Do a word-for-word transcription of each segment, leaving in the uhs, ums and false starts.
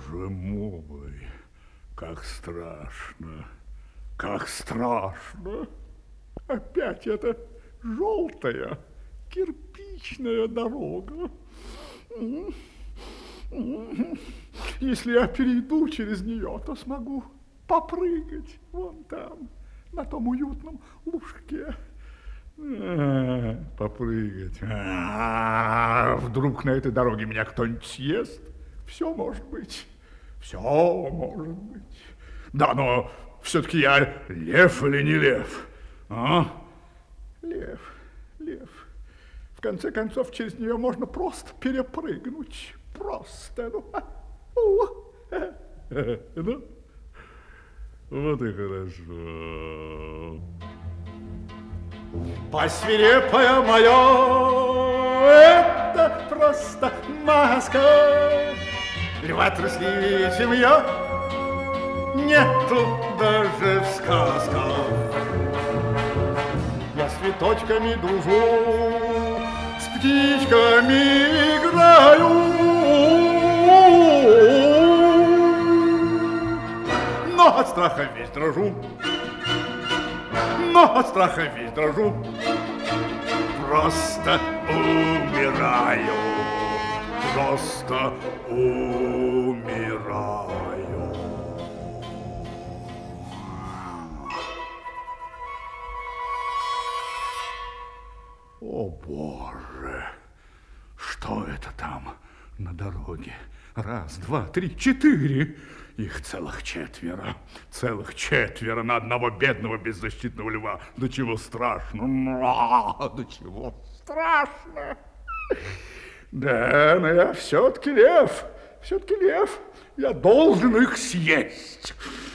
Боже мой, как страшно, как страшно. Опять эта желтая кирпичная дорога. Если я перейду через нее, то смогу попрыгать вон там, на том уютном лужке. А, попрыгать. А, вдруг на этой дороге меня кто-нибудь съест? Все может быть. Все может быть. Да, но все-таки я лев или не лев? А? Лев, лев. В конце концов, через нее можно просто перепрыгнуть. Просто. Ну, ну, вот и хорошо. Посвирепая моя, это просто маска. Льва трусливее, чем я, нету даже в сказках. Я с цветочками дружу, с птичками играю, но от страха весь дрожу, но от страха весь дрожу, просто умираю, просто умираю. О, Боже, что это там на дороге? Раз, два, три, четыре. Их целых четверо. Целых четверо на одного бедного беззащитного льва. До чего страшно. До чего страшно. Да, но я все-таки лев. Все-таки лев. Я должен их съесть.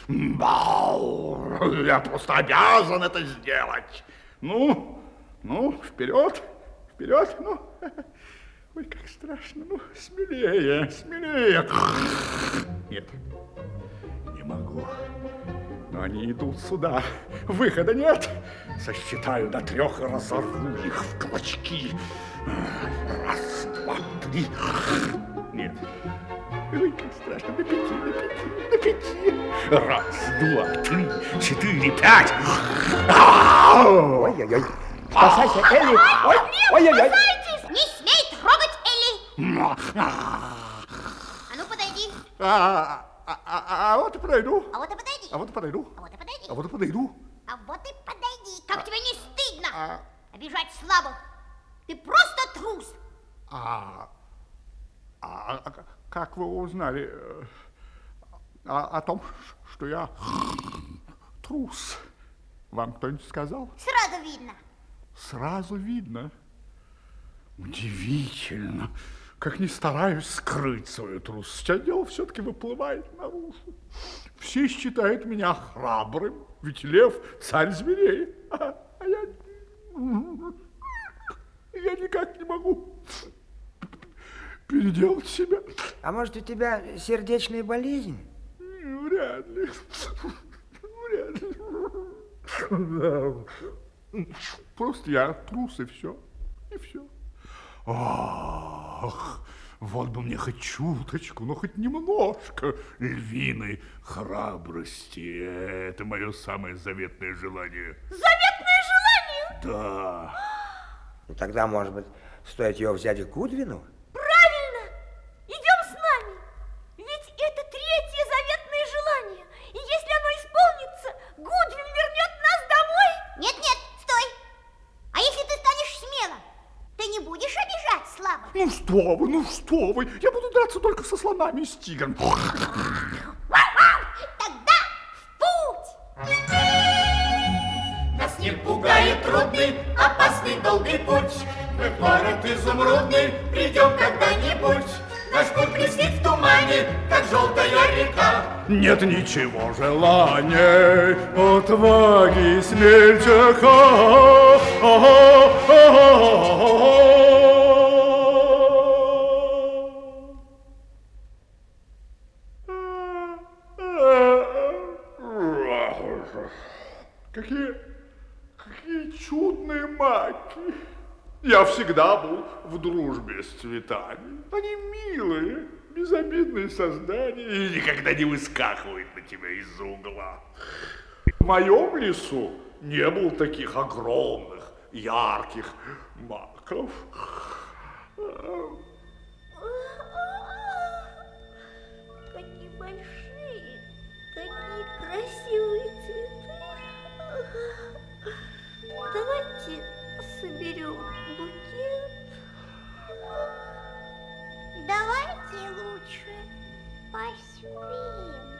Я просто обязан это сделать. Ну, ну, вперед, вперед, ну. Ой, как страшно, ну, смелее, смелее. Нет, не могу. Но они идут сюда. Выхода нет. Сосчитаю до трех и разорву их в клочки. Раз, два, три. Нет. Ой, как страшно. До пяти, до пяти, до пяти. Раз, два, три, четыре, пять. Ой-ой-ой. Спасайся, Элли. Ой, ой-ой-ой. Не смей трогать Элли. А ну, подойди. А, а, а, а вот и подойду. А вот и подойди. А вот и подойду. А вот и подойди. А вот и подойду. А вот и подойди. Как А, тебе не стыдно а, обижать слабых? Ты просто трус. А, а, а как вы узнали о, о том, что я трус? Вам кто-нибудь сказал? Сразу видно. Сразу видно. Удивительно. Как ни стараюсь скрыть свою трусость, а дело все-таки выплывает наружу. Все считают меня храбрым, ведь лев царь зверей. А, а я, я никак не могу переделать себя. А может, у тебя сердечная болезнь? Вряд ли. Вряд ли. Просто я трус, и все. И все. Ах, вот бы мне хоть чуточку, но хоть немножко львиной храбрости. Это мое самое заветное желание. Заветное желание? Да. Ну, тогда, может быть, стоит ее взять к Гудвину? Правильно. Идем с нами. Ведь это третье заветное желание. И если оно исполнится, Гудвин вернет нас домой. Нет-нет, стой. А если ты станешь смелым? Ты не будешь обижать слабых? Ну что вы, ну что вы, я буду драться только со слонами и с тигром. Тогда в путь! Нас не пугает трудный, опасный, долгий путь. Мы в город изумрудный придем когда-нибудь. Наш путь блестит в тумане, как желтая река. Нет ничего желания, отваги смельчака. Какие, какие чудные маки. Я всегда был в дружбе с цветами. Они милые, безобидные создания и никогда не выскакивают на тебя из-за угла. В моем лесу не было таких огромных, ярких маков. Какие большие, какие красивые цветы. Давайте соберем букет. Давайте лучше поспим.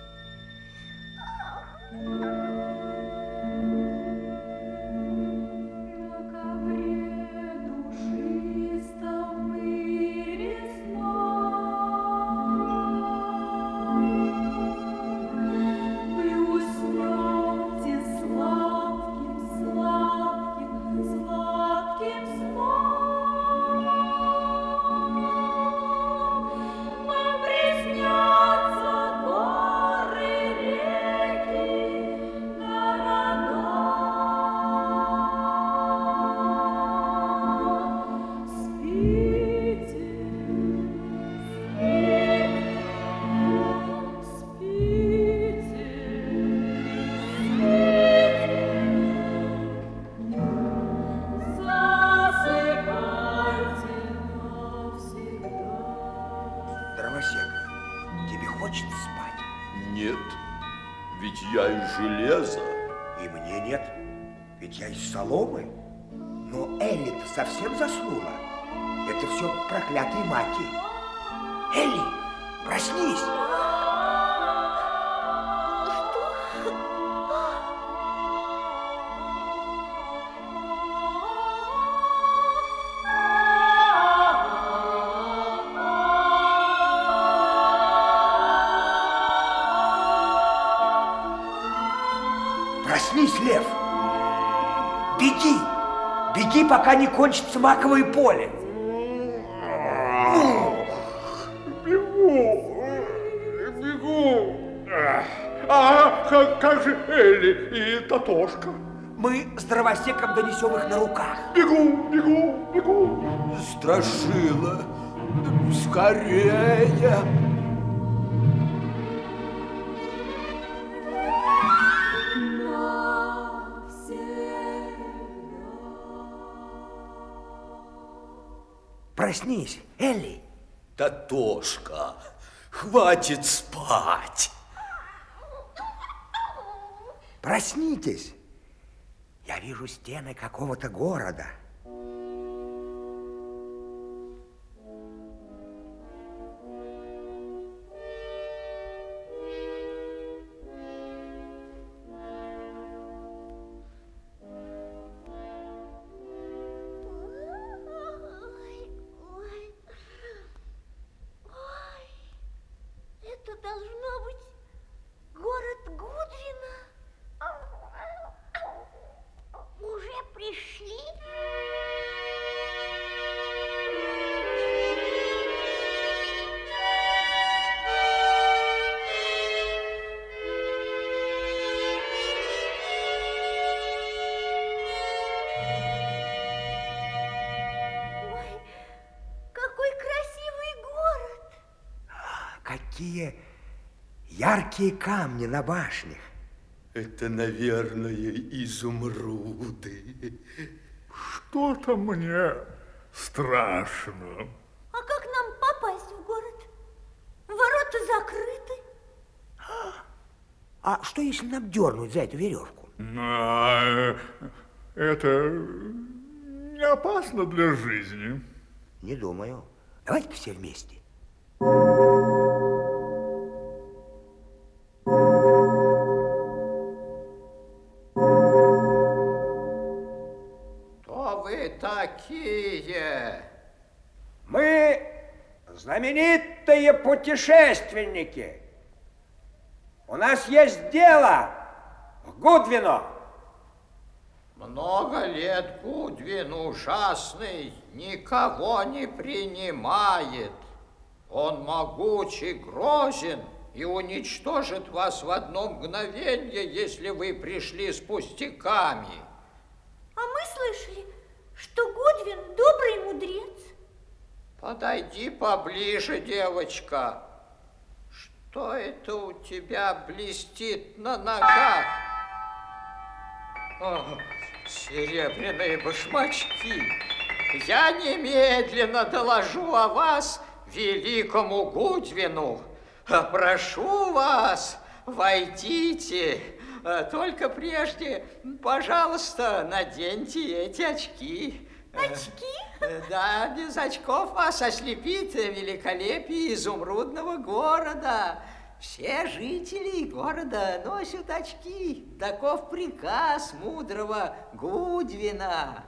Дровосек, тебе хочется спать? Нет, ведь я из железа. И мне нет, ведь я из соломы. Но Элли-то совсем заснула. Это все проклятые маки. Элли, проснись! Проснись, лев! Беги! Беги, пока не кончится маковое поле! Бегу! Бегу! А как, как же Элли и Татошка? Мы с дровосеком донесем их на руках. Бегу, бегу, бегу! Страшила! Скорее! Проснись, Элли. Татошка, хватит спать. Проснитесь. Я вижу стены какого-то города. Это должно быть город Гудвина. Уже пришли? Ой, какой красивый город! Какие яркие камни на башнях. Это, наверное, изумруды. Что-то мне страшно. А как нам попасть в город? Ворота закрыты. А что, если нам дернуть за эту веревку? А, это не опасно для жизни. Не думаю. Давайте все вместе. Кто вы такие? Мы знаменитые путешественники. У нас есть дело в Гудвину. Много лет Гудвин ужасный никого не принимает. Он могучий, грозен и уничтожит вас в одно мгновение, если вы пришли с пустяками. А мы слышали, что Гудвин добрый мудрец. Подойди поближе, девочка. Что это у тебя блестит на ногах? О, серебряные башмачки. Я немедленно доложу о вас великому Гудвину. Прошу вас, войдите. Только прежде, пожалуйста, наденьте эти очки. Очки? Да, без очков вас ослепит великолепие изумрудного города. Все жители города носят очки. Таков приказ мудрого Гудвина.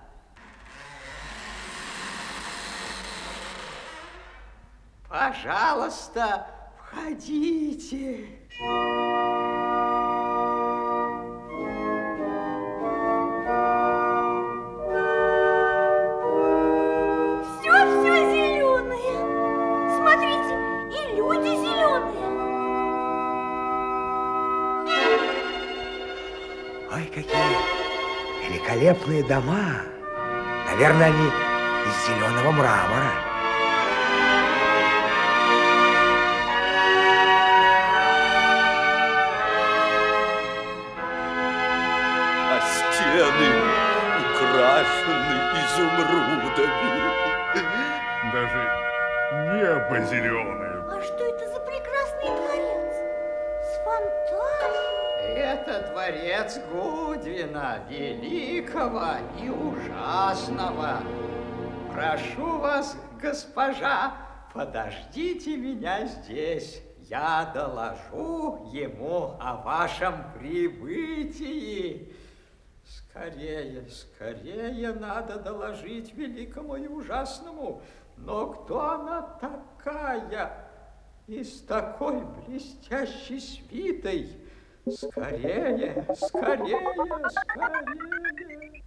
Пожалуйста, входите. Все-все зеленое. Смотрите, и люди зеленые. Ой, какие великолепные дома. Наверное, они из зеленого мрамора. А стены украшены изумрудами. Даже небо зеленое. А что это за прекрасный дворец? С фонтаном? Это дворец Гудвина, великого и ужасного. Прошу вас, госпожа, подождите меня здесь. Я доложу ему о вашем прибытии. Скорее, скорее надо доложить великому и ужасному. Но кто она такая и с такой блестящей свитой? Скорее, скорее, скорее.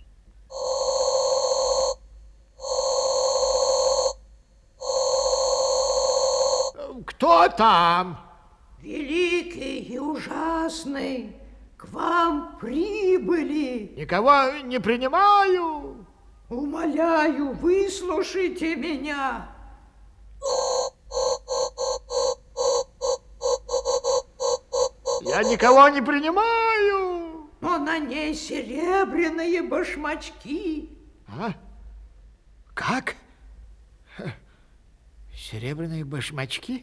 Кто там? Великий и ужасный, к вам прибыли. Никого не принимаю. Умоляю, выслушайте меня. Я никого не принимаю. Но на ней серебряные башмачки. А? Как? Серебряные башмачки?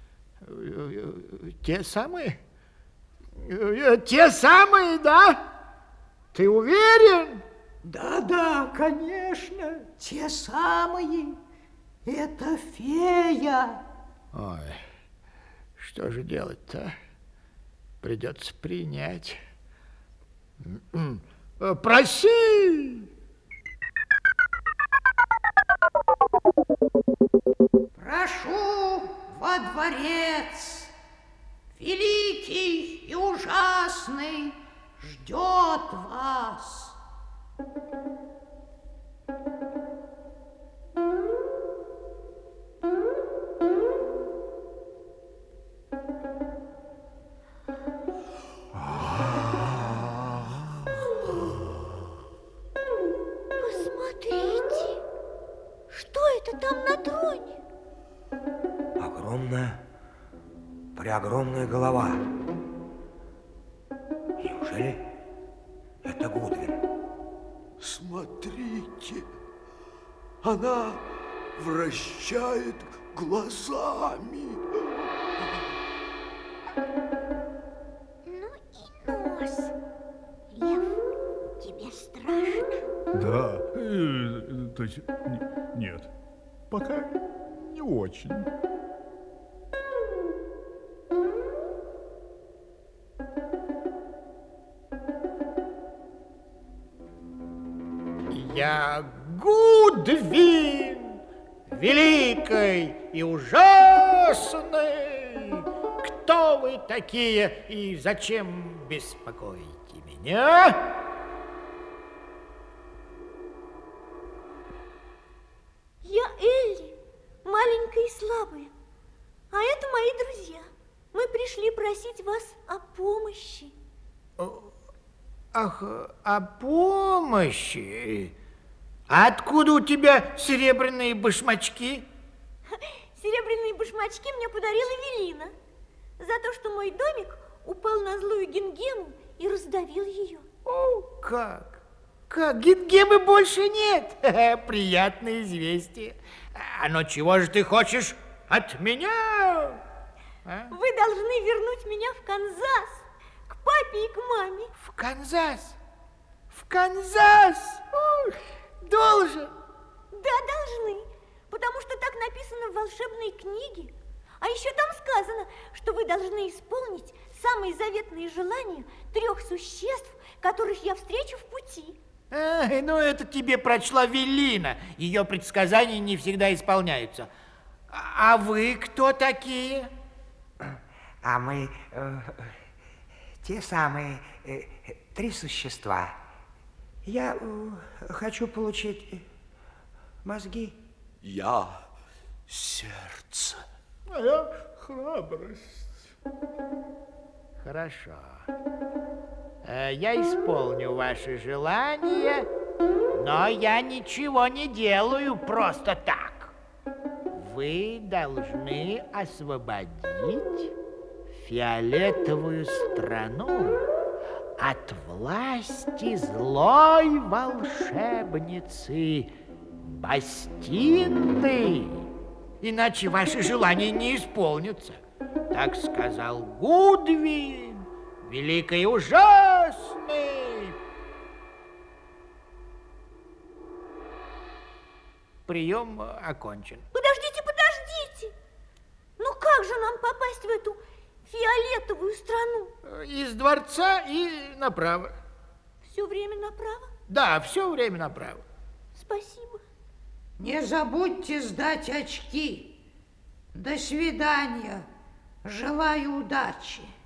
Те самые? Те самые, да? Ты уверен? Да-да, конечно, те самые. Это фея. Ой, что же делать-то? Придется принять. Проси! Прошу во дворец. Великий и ужасный ждет вас. Посмотрите, что это там на троне? Огромная, преогромная голова. Неужели это Гудвин? Смотрите, она вращает глазами. Ну и нос. Лев, тебе страшно? Да, э, то есть н- нет, пока не очень. Я Гудвин, великий и ужасный. Кто вы такие и зачем беспокоите меня? Я Элли, маленькая и слабая. А это мои друзья. Мы пришли просить вас о помощи. Ах, о помощи? А откуда у тебя серебряные башмачки? серебряные башмачки мне подарила Эвелина за то, что мой домик упал на злую Гингему и раздавил ее. О, как? Как? Гингемы больше нет. Приятное известие. А ну чего же ты хочешь от меня? А? Вы должны вернуть меня в Канзас, к папе и к маме. В Канзас? В Канзас? Ох, должен. Да, должны, потому что так написано в волшебной книге. А еще там сказано, что вы должны исполнить самые заветные желания трех существ, которых я встречу в пути. Ай, ну это тебе прочла Эвелина. Ее предсказания не всегда исполняются. А, а вы кто такие? А мы э, те самые э, три существа. Я э, хочу получить мозги. Я сердце. А я храбрость. Хорошо. Э, Я исполню ваши желания, но я ничего не делаю просто так. Вы должны освободить фиолетовую страну от власти злой волшебницы Бастинды. Иначе ваши желания не исполнятся. Так сказал Гудвин, великий и ужасный. Прием окончен. Подождите, подождите. Ну как же нам попасть в эту фиолетовую страну? Из дворца и направо. Все время направо? Да, все время направо. Спасибо. Не забудьте сдать очки. До свидания. Желаю удачи.